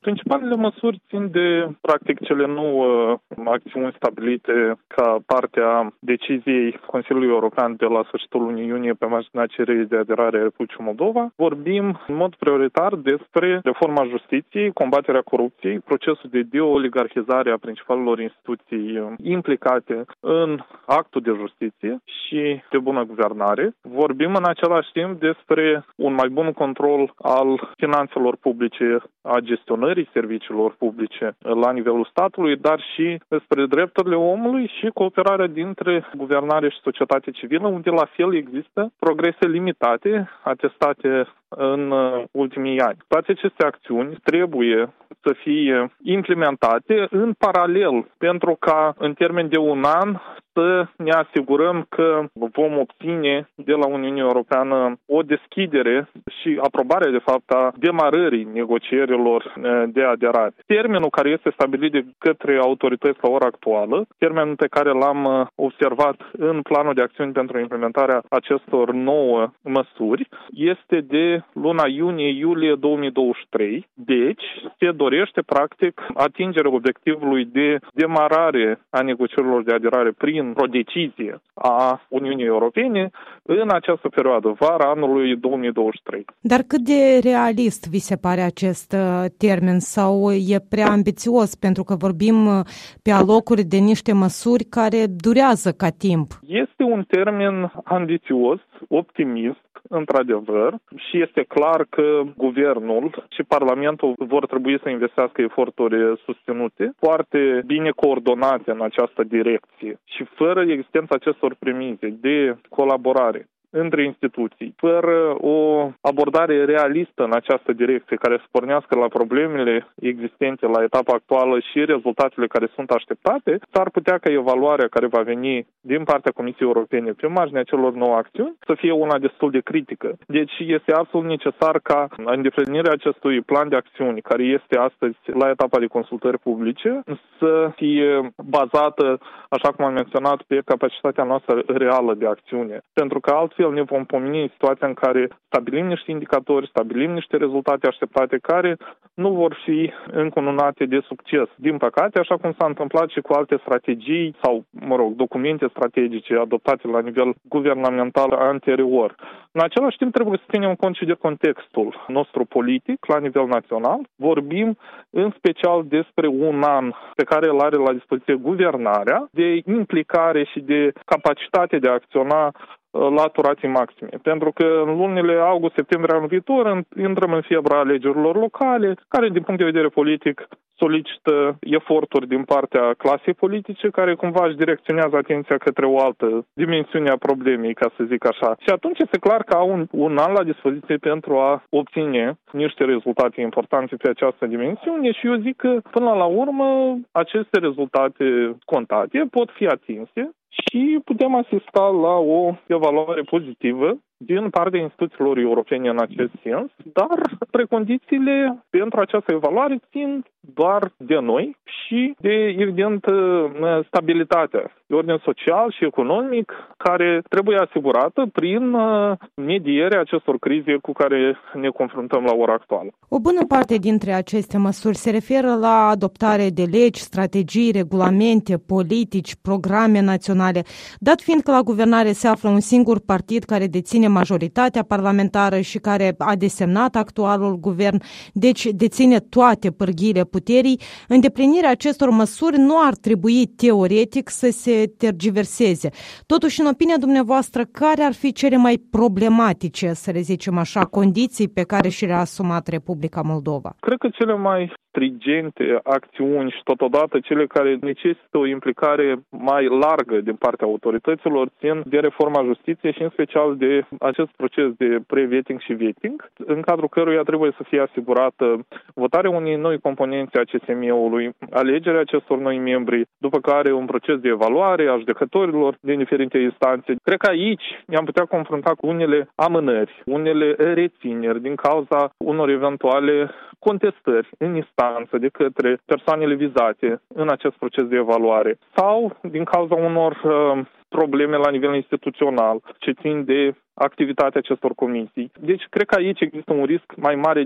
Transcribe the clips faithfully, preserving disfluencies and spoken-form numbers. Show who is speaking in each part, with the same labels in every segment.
Speaker 1: Principalele măsuri țin de, practic, cele nouă acțiuni stabilite ca parte a deciziei Consiliului European de la sfârșitul lunii iunie pe marginea cererii de aderare a Republicii Moldova. Vorbim în mod prioritar despre reforma justiției, combaterea corupției, procesul de deoligarhizare a principalelor instituții implicate în actul de justiție și de bună guvernare. Vorbim în același timp despre un mai bun control al finanțelor publice, a gestionării serviciilor publice la nivelul statului, dar și despre drepturile omului și cooperarea dintre guvernare și societate civilă, unde la fel există progrese limitate atestate în ultimii ani. Toate aceste acțiuni trebuie să fie implementate în paralel, pentru ca în termen de un an să ne asigurăm că vom obține de la Uniunea Europeană o deschidere și aprobare, de fapt, a demarării negocierilor de aderare. Termenul care este stabilit de către autorități la ora actuală, termenul pe care l-am observat în planul de acțiuni pentru implementarea acestor nouă măsuri, este de luna iunie-iulie două mii douăzeci și trei. Deci, se dorește, practic, atingerea obiectivului de demarare a negocierilor de aderare prin o decizie a Uniunii Europene în această perioadă, vara anului două mii douăzeci și trei.
Speaker 2: Dar cât de realist vi se pare acest termen sau e prea ambițios, pentru că vorbim pe alocuri de niște măsuri care durează ca timp?
Speaker 1: Este un termen ambițios, optimist, într-adevăr, și este clar că guvernul și Parlamentul vor trebui să investească eforturi susținute, foarte bine coordonate în această direcție. Și fără existența acestor premize de colaborare între instituții, fără o abordare realistă în această direcție care să pornească la problemele existente la etapa actuală și rezultatele care sunt așteptate, s-ar putea ca evaluarea care va veni din partea Comisiei Europene pe marginea celor nouă acțiuni să fie una destul de critică. Deci este absolut necesar ca îndeplinirea acestui plan de acțiuni, care este astăzi la etapa de consultări publice, să fie bazată, așa cum am menționat, pe capacitatea noastră reală de acțiune. Pentru că altfel ne vom pomeni în situația în care stabilim niște indicatori, stabilim niște rezultate așteptate care nu vor fi încununate de succes. Din păcate, așa cum s-a întâmplat și cu alte strategii sau, mă rog, documente strategice adoptate la nivel guvernamental anterior. În același timp, trebuie să ținem cont și de contextul nostru politic la nivel național. Vorbim în special despre un an pe care îl are la dispoziție guvernarea de implicare și de capacitate de a acționa la turații maxime. Pentru că în lunile august-septembrie anul viitor intrăm în febra alegerilor locale, care din punct de vedere politic solicită eforturi din partea clasei politice, care cumva își direcționează atenția către o altă dimensiune a problemei, ca să zic așa. Și atunci este clar că au un, un an la dispoziție pentru a obține niște rezultate importante pe această dimensiune și eu zic că până la urmă aceste rezultate contate pot fi atinse și putem asista la o evaluare pozitivă din partea instituțiilor europene în acest sens, dar precondițiile pentru această evaluare țin doar de noi și de, evident, stabilitatea de ordin social și economic care trebuie asigurată prin medierea acestor crize cu care ne confruntăm la ora actuală.
Speaker 2: O bună parte dintre aceste măsuri se referă la adoptare de legi, strategii, regulamente, politici, programe naționale. Dat fiind că la guvernare se află un singur partid care deține majoritatea parlamentară și care a desemnat actualul guvern, deci deține toate pârghiile puterii, îndeplinirea acestor măsuri nu ar trebui teoretic să se tergiverseze. Totuși, în opinia dumneavoastră, care ar fi cele mai problematice, să le zicem așa, condiții pe care și le-a asumat Republica Moldova?
Speaker 1: Cred că cele mai stringente acțiuni și totodată cele care necesită o implicare mai largă din partea autorităților țin de reforma justiției și în special de acest proces de pre-vetting și vetting, în cadrul căruia trebuie să fie asigurată votarea unei noi componențe a C S M-ului, alegerea acestor noi membri, după care un proces de evaluare a judecătorilor din diferite instanțe. Cred că aici ne-am putea confrunta cu unele amânări, unele rețineri din cauza unor eventuale contestări în instanță de către persoanele vizate în acest proces de evaluare sau din cauza unor uh, probleme la nivel instituțional ce țin de activitatea acestor comisii. Deci, cred că aici există un risc mai mare de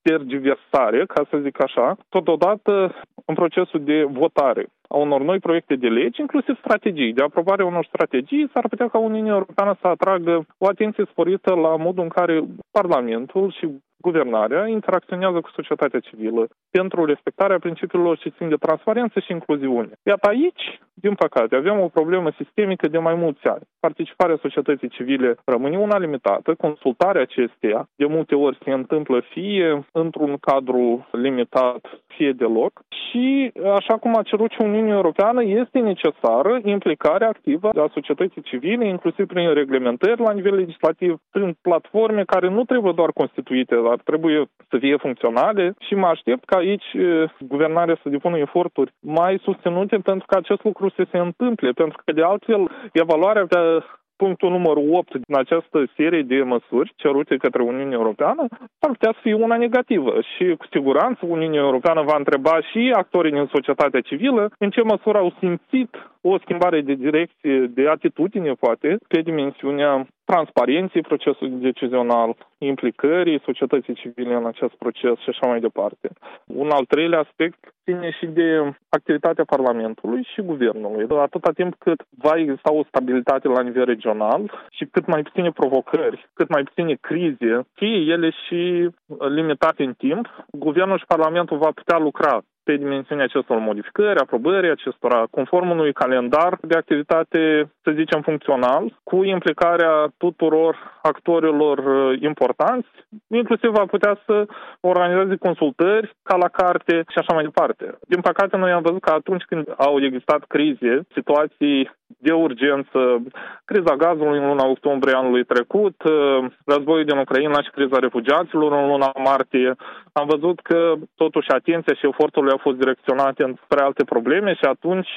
Speaker 1: tergiversare, ca să zic așa, totodată în procesul de votare a unor noi proiecte de legi, inclusiv strategii. De aprobare unor strategii, s-ar putea ca Uniunea Europeană să atragă o atenție sporită la modul în care Parlamentul și guvernarea interacționează cu societatea civilă pentru respectarea principiilor ce țin de transparență și incluziune. Iată aici, din păcate, avem o problemă sistemică de mai mulți ani. Participarea societății civile rămâne una limitată, consultarea acesteia de multe ori se întâmplă fie într-un cadru limitat, fie deloc. Și, așa cum a cerut și Uniunea Europeană, este necesară implicarea activă a societății civile, inclusiv prin reglementări la nivel legislativ, prin platforme care nu trebuie doar constituite, dar trebuie să fie funcționale și mă aștept ca aici guvernarea să depună eforturi mai susținute pentru ca acest lucru să se întâmple, pentru că de altfel evaluarea pe punctul numărul opt din această serie de măsuri cerute către Uniunea Europeană ar putea să fie una negativă și cu siguranță Uniunea Europeană va întreba și actorii din societatea civilă în ce măsură au simțit o schimbare de direcție, de atitudine, poate, pe dimensiunea transparenței procesului decizional, implicării societății civile în acest proces și așa mai departe. Un al treilea aspect ține și de activitatea Parlamentului și Guvernului. Atâta timp cât va exista o stabilitate la nivel regional și cât mai puține provocări, cât mai puține crize, fie ele și limitate în timp, Guvernul și Parlamentul va putea lucra pe dimensiunea acestor modificări, aprobării acestora, conform unui calendar de activitate, să zicem, funcțional, cu implicarea tuturor actorilor importanți, inclusiv va putea să organizeze consultări ca la carte și așa mai departe. Din păcate, noi am văzut că atunci când au existat crize, situații de urgență, criza gazului în luna octombrie anului trecut, războiul din Ucraina și criza refugiaților în luna martie, am văzut că totuși atenția și eforturile au fost direcționate spre alte probleme și atunci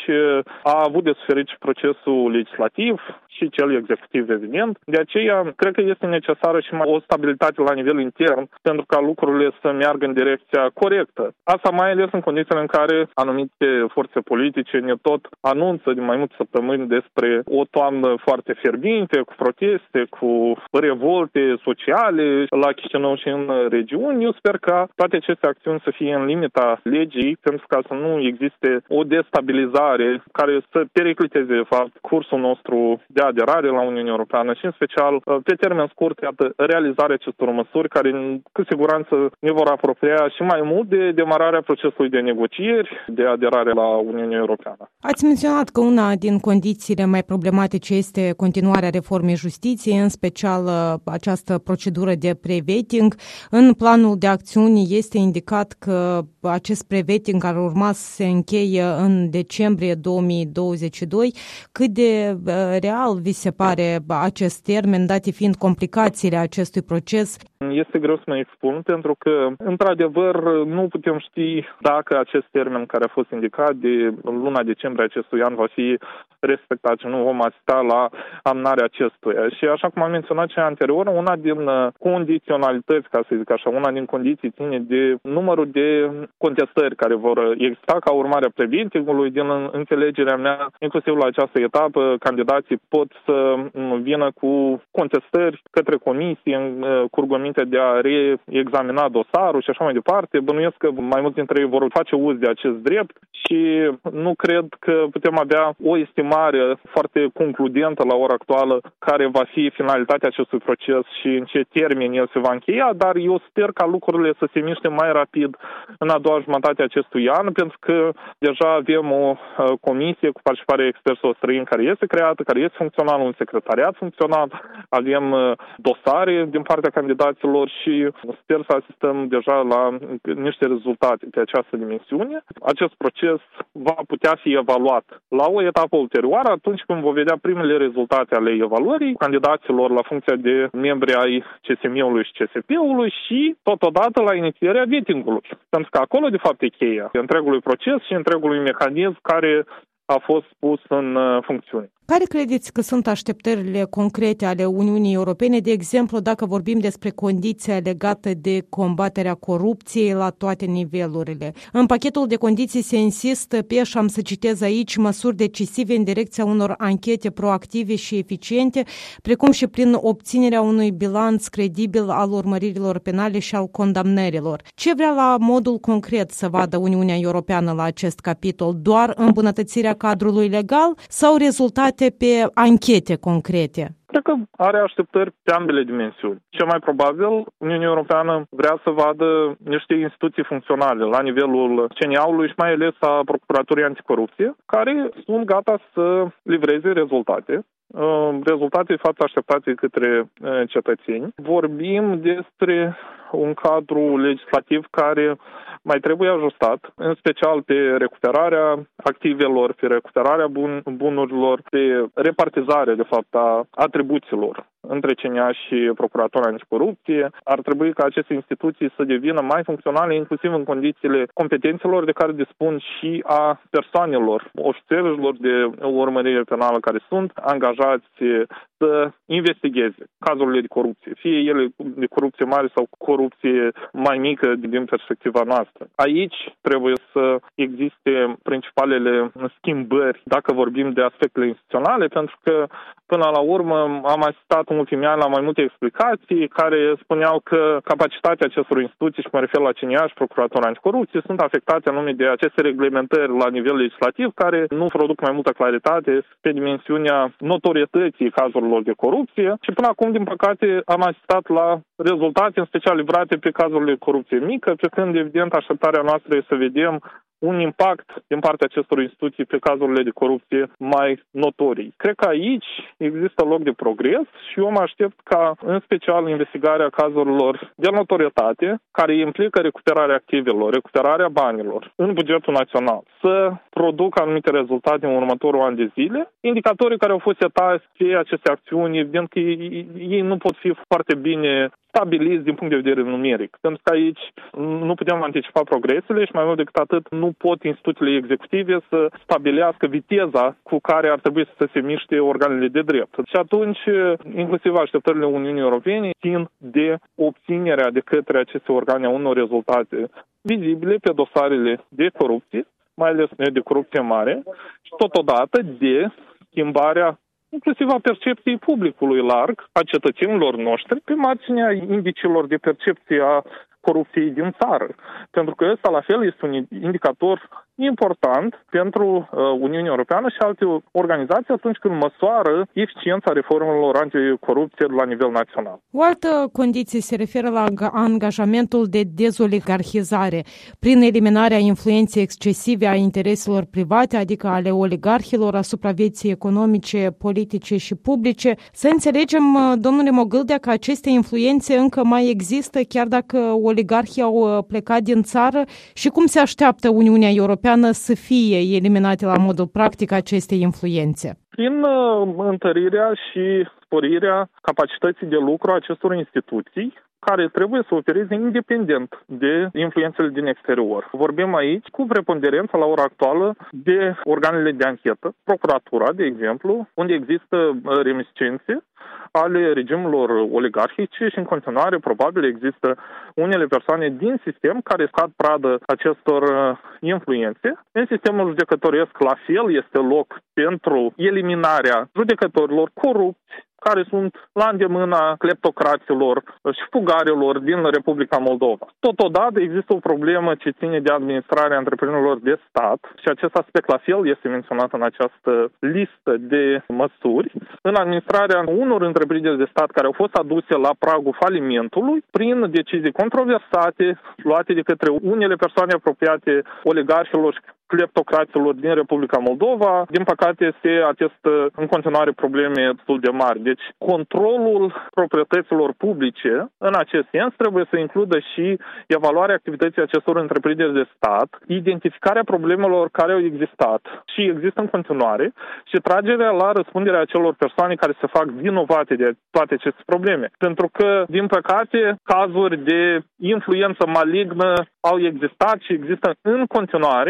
Speaker 1: a avut de suferit și procesul legislativ și cel executiv, evident. De aceea, cred că este necesară și mai o stabilitate la nivel intern pentru ca lucrurile să meargă în direcția corectă. Asta mai ales în condițiile în care anumite forțe politice ne tot anunță de mai multe săptămâni despre o toamnă foarte fierbinte, cu proteste, cu revolte sociale la Chișinău și în regiuni. Eu sper ca toate aceste acțiuni să fie în limita legii, pentru ca să nu existe o destabilizare care să pericliteze, de fapt, cursul nostru de aderare la Uniunea Europeană și, în special, pe termen scurt, iată, realizarea acestor măsuri care, cu siguranță, ne vor apropia și mai mult de demararea procesului de negocieri de aderare la Uniunea Europeană.
Speaker 2: Ați menționat că una din condițiile mai problematice este continuarea reformei justiției, în special această procedură de pre-vetting. În planul de acțiuni este indicat că acest pre-vetting ar urma să se încheie în decembrie două mii douăzeci și doi. Cât de real vi se pare acest termen, date fiind complicațiile acestui proces?
Speaker 1: Este greu să mă expun, pentru că, într-adevăr, nu putem ști dacă acest termen care a fost indicat de luna decembrie acestui an va fi respectat și nu vom asista la amnarea acestuia. Și așa cum am menționat și anterior, una din condiționalități, ca să zic așa, una din condiții ține de numărul de contestări care vor exista ca urmare a preventivului. Din înțelegerea mea, inclusiv la această etapă, candidații pot să vină cu contestări către comisie cu rugăminte de a reexamina dosarul și așa mai departe. Bănuiesc că mai mulți dintre ei vor face uz de acest drept și nu cred că putem avea o estimare foarte concludentă la ora actuală care va fi finalitatea acestui proces și în ce termen el se va încheia, dar eu sper ca lucrurile să se miște mai rapid în a doua jumătate a acestui an, pentru că deja avem o comisie cu participarea experților străini care este creată, care este funcțională, un secretariat funcțional, avem dosare din partea candidaților și sper să asistăm deja la niște rezultate pe această dimensiune. Acest proces va putea fi evaluat la o etapă ulterioară, atunci când vom vedea primele rezultate ale evaluării candidaților la funcția de membri ai C S M-ului și C S P-ului și, totodată, la inițierea vetting-ului. Pentru că acolo, de fapt, e cheia întregului proces și întregului mecanism care a fost pus în funcțiune.
Speaker 2: Care credeți că sunt așteptările concrete ale Uniunii Europene, de exemplu, dacă vorbim despre condiția legată de combaterea corupției la toate nivelurile? În pachetul de condiții se insistă pe, și am să citez aici, măsuri decisive în direcția unor anchete proactive și eficiente, precum și prin obținerea unui bilanț credibil al urmăririlor penale și al condamnărilor. Ce vrea la modul concret să vadă Uniunea Europeană la acest capitol? Doar îmbunătățirea cadrului legal sau rezultate pe anchete concrete?
Speaker 1: Cred că are așteptări pe ambele dimensiuni. Cel mai probabil, Uniunea Europeană vrea să vadă niște instituții funcționale la nivelul C N A-ului și mai ales a Procuraturii Anticorupție, care sunt gata să livreze rezultate. Rezultate fapt așteptate către cetățeni. Vorbim despre un cadru legislativ care mai trebuie ajustat, în special pe recuperarea activelor, pe recuperarea bun, bunurilor, pe repartizarea, de fapt, a atribuțiilor între C N A și Procuratura Anticorupție. Ar trebui ca aceste instituții să devină mai funcționale, inclusiv în condițiile competențelor de care dispun și a persoanelor, ofițerilor de urmărire penală care sunt angajați să investigheze cazurile de corupție, fie ele de corupție mare sau corupție mai mică din perspectiva noastră. Aici trebuie să existe principalele schimbări dacă vorbim de aspectele instituționale, pentru că până la urmă am asistat în ultimii ani la mai multe explicații care spuneau că capacitatea acestor instituții, și mă refer la C N A și Procuratura Anticorupție, sunt afectate anume de aceste reglementări la nivel legislativ care nu produc mai multă claritate pe dimensiunea notorietății cazurilor de corupție și până acum, din păcate, am asistat la rezultate, în special livrate pe cazurile de corupție mică, pe când, evident, așteptarea noastră este să vedem un impact din partea acestor instituții pe cazurile de corupție mai notorii. Cred că aici există loc de progres și eu mă aștept ca, în special, investigarea cazurilor de notorietate, care implică recuperarea activelor, recuperarea banilor în bugetul național, să producă anumite rezultate în următorul an de zile. Indicatorii care au fost setați pe aceste acțiuni, evident că ei, ei nu pot fi foarte bine stabiliți din punct de vedere numeric. Pentru că aici nu putem anticipa progresele și mai mult decât atât nu pot instituțiile executive să stabilească viteza cu care ar trebui să se miște organele de drept. Și atunci, inclusiv așteptările Uniunii Europene țin de obținerea de către aceste organe a unor rezultate vizibile pe dosarele de corupție, mai ales de corupție mare, și totodată de schimbarea inclusiv a percepției publicului larg, a cetățenilor noștri, pe marginea indicilor de percepție a corupției din țară. Pentru că ăsta, la fel, este un indicator important pentru uh, Uniunea Europeană și alte organizații atunci când măsoară eficiența reformelor anticorupție la nivel național.
Speaker 2: O altă condiție se referă la angajamentul de dezoligarhizare prin eliminarea influenței excesive a intereselor private, adică ale oligarhilor asupra vieții economice, politice și publice. Să înțelegem, domnule Mogâldea, că aceste influențe încă mai există, chiar dacă oligarhii au plecat din țară, și cum se așteaptă Uniunea Europeană să fie eliminate la modul practic aceste influențe?
Speaker 1: Prin uh, întărirea și sporirea capacității de lucru a acestor instituții, care trebuie să opereze independent de influențele din exterior. Vorbim aici cu preponderență la ora actuală de organele de anchetă, procuratura, de exemplu, unde există reminiscențe ale regimurilor oligarhice și în continuare probabil există unele persoane din sistem care scad pradă acestor influențe. În sistemul judecătoresc la fel este loc pentru eliminarea judecătorilor corupți, care sunt la îndemâna cleptocraților și fugarilor din Republica Moldova. Totodată există o problemă ce ține de administrarea întreprinderilor de stat și acest aspect la fel este menționat în această listă de măsuri. În administrarea unor întreprinderi de stat care au fost aduse la pragul falimentului prin decizii controversate luate de către unele persoane apropiate oligarhilor și cleptocraților din Republica Moldova. Din păcate, se atestă în continuare probleme destul de mari. Deci, controlul proprietăților publice, în acest sens, trebuie să includă și evaluarea activității acestor întreprinderi de stat, identificarea problemelor care au existat și există în continuare și tragerea la răspunderea acelor persoane care se fac vinovate de toate aceste probleme. Pentru că, din păcate, cazuri de influență malignă au existat și există în continuare, iar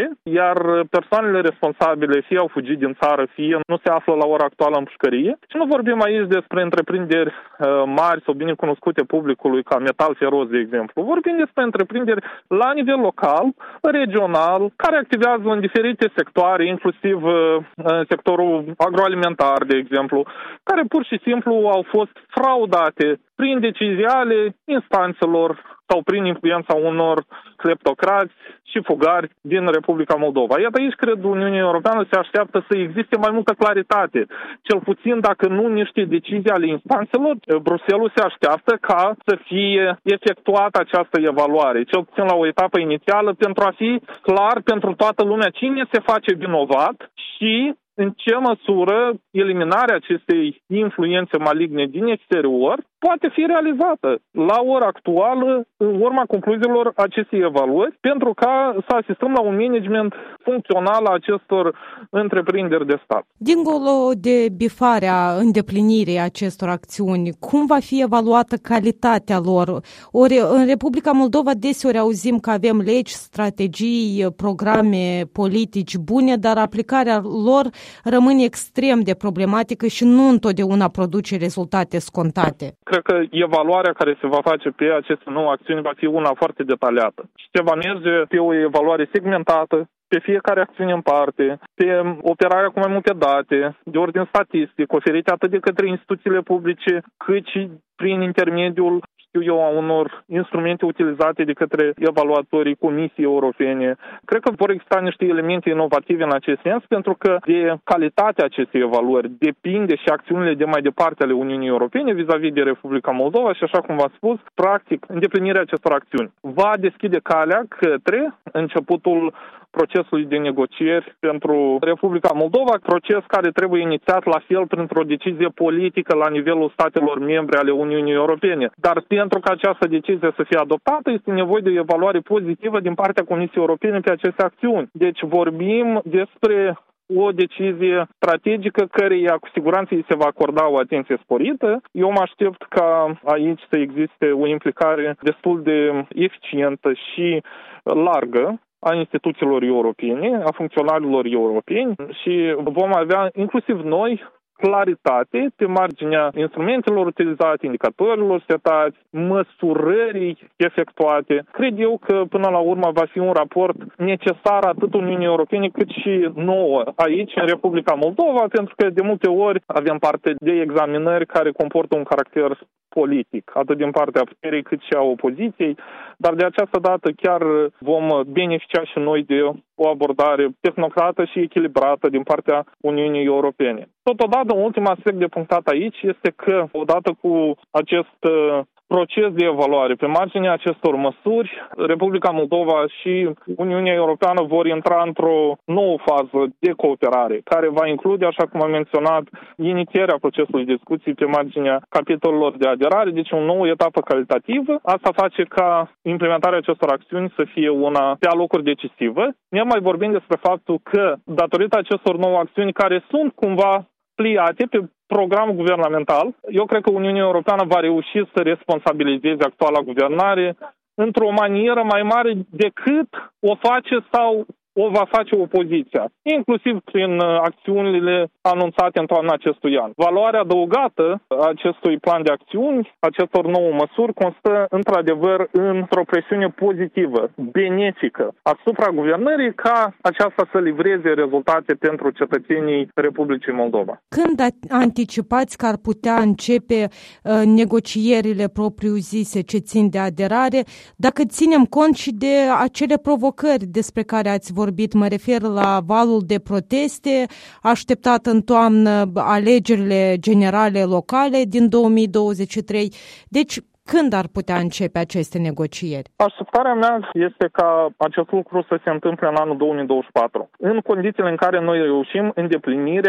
Speaker 1: iar persoanele responsabile fie au fugit din țară, fie nu se află la ora actuală în pușcărie. Și nu vorbim aici despre întreprinderi mari sau bine cunoscute publicului ca Metal Feroz, de exemplu. Vorbim despre întreprinderi la nivel local, regional, care activează în diferite sectoare, inclusiv în sectorul agroalimentar, de exemplu, care pur și simplu au fost fraudate prin decizii ale instanțelor sau prin influența unor cleptocrați și fugari din Republica Moldova. Iată, aici, cred, Uniunea Europeană se așteaptă să existe mai multă claritate. Cel puțin, dacă nu niște decizii ale instanțelor, Bruxelles se așteaptă ca să fie efectuată această evaluare, cel puțin la o etapă inițială, pentru a fi clar pentru toată lumea cine se face vinovat și în ce măsură eliminarea acestei influențe maligne din exterior poate fi realizată la ora actuală, în urma concluziilor acestei evaluări, pentru ca să asistăm la un management funcțional a acestor întreprinderi de stat.
Speaker 2: Dincolo de bifarea îndeplinirii acestor acțiuni, cum va fi evaluată calitatea lor? Ori în Republica Moldova deseori auzim că avem legi, strategii, programe, politici bune, dar aplicarea lor rămâne extrem de problematică și nu întotdeauna produce rezultate scontate.
Speaker 1: Cred că evaluarea care se va face pe aceste nouă acțiuni va fi una foarte detaliată și se va merge pe o evaluare segmentată, pe fiecare acțiune în parte, pe operarea cu mai multe date, de ordin statistic, oferite atât de către instituțiile publice, cât și prin intermediul știu eu, a unor instrumente utilizate de către evaluatorii Comisiei Europene. Cred că vor exista niște elemente inovative în acest sens, pentru că de calitatea acestei evaluări depinde și acțiunile de mai departe ale Uniunii Europene vis-a-vis de Republica Moldova și, așa cum v-am spus, practic, îndeplinirea acestor acțiuni va deschide calea către începutul procesului de negocieri pentru Republica Moldova, proces care trebuie inițiat la fel printr-o decizie politică la nivelul statelor membre ale Uniunii Europene. Dar pentru ca această decizie să fie adoptată, este nevoie de o evaluare pozitivă din partea Comisiei Europene pe aceste acțiuni. Deci vorbim despre o decizie strategică căreia cu siguranță îi se va acorda o atenție sporită. Eu mă aștept ca aici să existe o implicare destul de eficientă și largă a instituțiilor europene, a funcționarilor europeni și vom avea inclusiv noi claritate pe marginea instrumentelor utilizate, indicatorilor setați, măsurării efectuate. Cred eu că până la urmă va fi un raport necesar atât Uniunii Europene cât și nouă aici în Republica Moldova, pentru că de multe ori avem parte de examinări care comportă un caracter politic, atât din partea puterii cât și a opoziției, dar de această dată chiar vom beneficia și noi de o abordare tehnocrată și echilibrată din partea Uniunii Europene. Totodată, un ultim aspect de punctat aici este că, odată cu acest proces de evaluare, pe marginea acestor măsuri, Republica Moldova și Uniunea Europeană vor intra într-o nouă fază de cooperare, care va include, așa cum am menționat, inițierea procesului de discuții pe marginea capitolelor de aderare, deci o nouă etapă calitativă. Asta face ca implementarea acestor acțiuni să fie una pe alocuri decisivă. Ne mai vorbim despre faptul că, datorită acestor nouă acțiuni care sunt cumva pliate pe program guvernamental, eu cred că Uniunea Europeană va reuși să responsabilizeze actuala guvernare într-o manieră mai mare decât o face sau o va face opoziția, inclusiv prin acțiunile anunțate în toamna acestui an. Valoarea adăugată a acestui plan de acțiuni, acestor nouă măsuri, constă într-adevăr într-o presiune pozitivă, benefică asupra guvernării ca aceasta să livreze rezultate pentru cetățenii Republicii Moldova.
Speaker 2: Când anticipați că ar putea începe uh, negocierile propriu-zise ce țin de aderare, dacă ținem cont și de acele provocări despre care ați vorbit? vorbit, mă refer la valul de proteste așteptat în toamnă, alegerile generale locale din două mii douăzeci și trei. Deci, când ar putea începe aceste negocieri?
Speaker 1: Așteptarea mea este ca acest lucru să se întâmple în anul două mii douăzeci și patru, în condițiile în care noi reușim îndeplinirea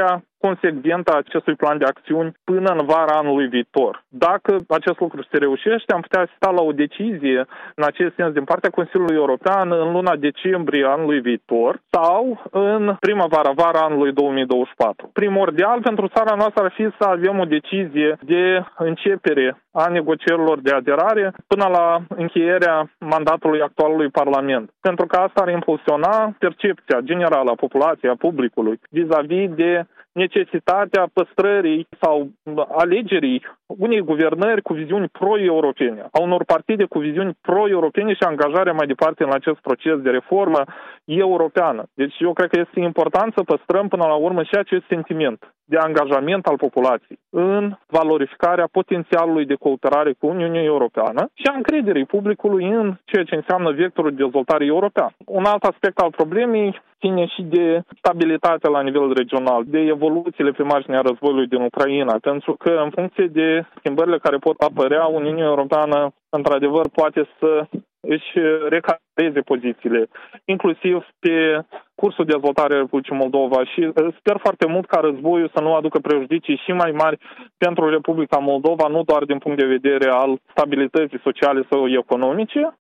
Speaker 1: consecventă a acestui plan de acțiuni până în vara anului viitor. Dacă acest lucru se reușește, am putea asista la o decizie în acest sens din partea Consiliului European în luna decembrie anului viitor sau în primăvara, vara anului două mii douăzeci și patru. Primordial pentru țara noastră ar fi să avem o decizie de începere a negocierilor de aderare până la încheierea mandatului actualului Parlament. Pentru că asta ar impulsiona percepția generală a populației, a publicului, vis-a-vis de necesitatea păstrării sau alegerii unei guvernări cu viziuni pro-europene, a unor partide cu viziuni pro-europene și angajarea mai departe în acest proces de reformă europeană. Deci eu cred că este important să păstrăm până la urmă și acest sentiment de angajament al populației în valorificarea potențialului de cooperare cu Uniunea Europeană și a încrederii publicului în ceea ce înseamnă vectorul de dezvoltare european. Un alt aspect al problemei ține și de stabilitatea la nivel regional, de evoluțiile pe marginea războiului din Ucraina, pentru că în funcție de schimbările care pot apărea, Uniunea Europeană într-adevăr poate să își recadreze pozițiile, inclusiv pe cursul de dezvoltare a Republicii Moldova și sper foarte mult ca războiul să nu aducă prejudicii și mai mari pentru Republica Moldova, nu doar din punct de vedere al stabilității sociale sau economice,